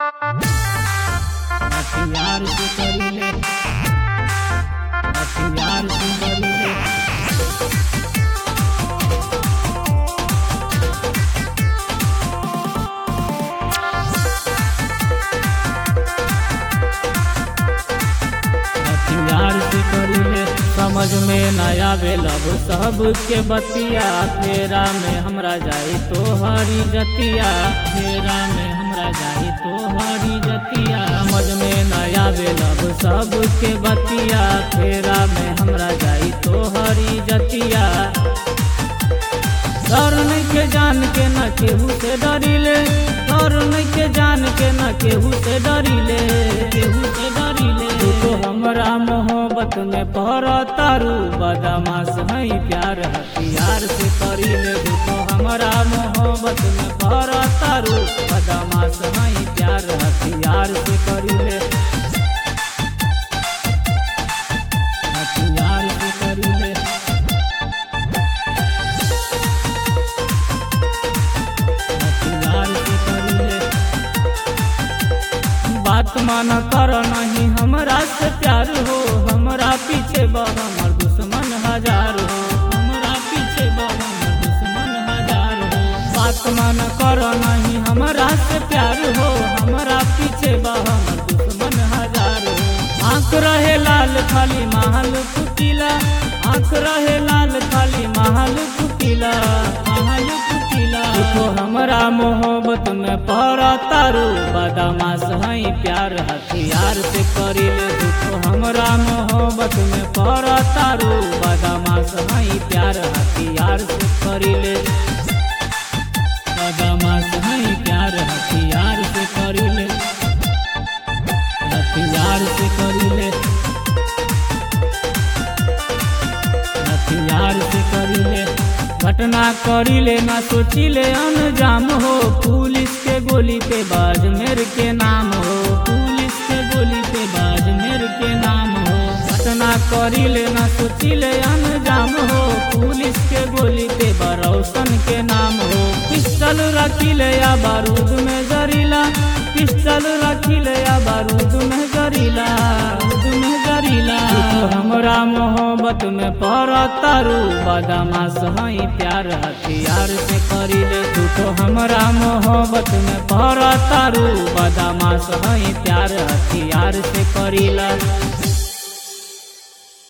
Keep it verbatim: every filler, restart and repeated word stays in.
हथियार से करीले हथियार से करीले हथियार से करीले समझ में नया बेलब सब के बतिया फेरा में हमरा जाई तो हरी जतिया फेरा में हमरा जाई तो हरी जतिया समझ में नया बेलब सब के बतिया फेरा में हमरा जाई तो हरी जतिया डर नहीं के जान के न केहू से डरिले डर नहीं के जान के न केहू से डरिले केहू से डरिले तू तो हमरा मोहब्बत में पहर तारू बदमाश है प्यार हथियार से करीले तू तो हमरा मोहब्बत में पहर तारू बदमाश है प्यार हथियार से करीले हथियार से करीले बात माना कर नहीं हमरा से प्यार हो हमरा पीछे बा हमर दुश्मन हजार हो हमरा पीछे बा हमर दुश्मन हजार हो बात माना कर नहीं हमरा से प्यार हो हमरा पीछे बा हमर दुश्मन हजार हो आँख रहे लाल खाली महल फुकीला आँख रहे लाल खाली महल फुकीला महल फुकीला तो हमरा मोहब्बत में पहरा तारू बदमाश है प्यार हथियार से करीले तो हमरा मोहब्बत में पहरा तारू बदमाश है प्यार हथियार से करीले बदमाश है प्यार हथियार से करीले हथियार से करीले हथियार से करीले घटना करीले ना सोचिले अनजाम हो पुलिस के गोली पे बाज मेर के नाम हो पुलिस के गोली पे बाज मेर के नाम हो घटना करीले ना सोचिले अनजाम हो पुलिस के गोली पे बरौसन के नाम हो पिस्टल रखिले या बारूद में जरीला पिस्टल रखिले या बारूद में जरीला बारूद में जरीला तो हमरा मोहब्बत में पहरा तारू बदमाश है प्यार हथियार से करीले तू तो हमरा मोहब्बत में पहरा तारू बदमाश है प्यार हथियार से करीला।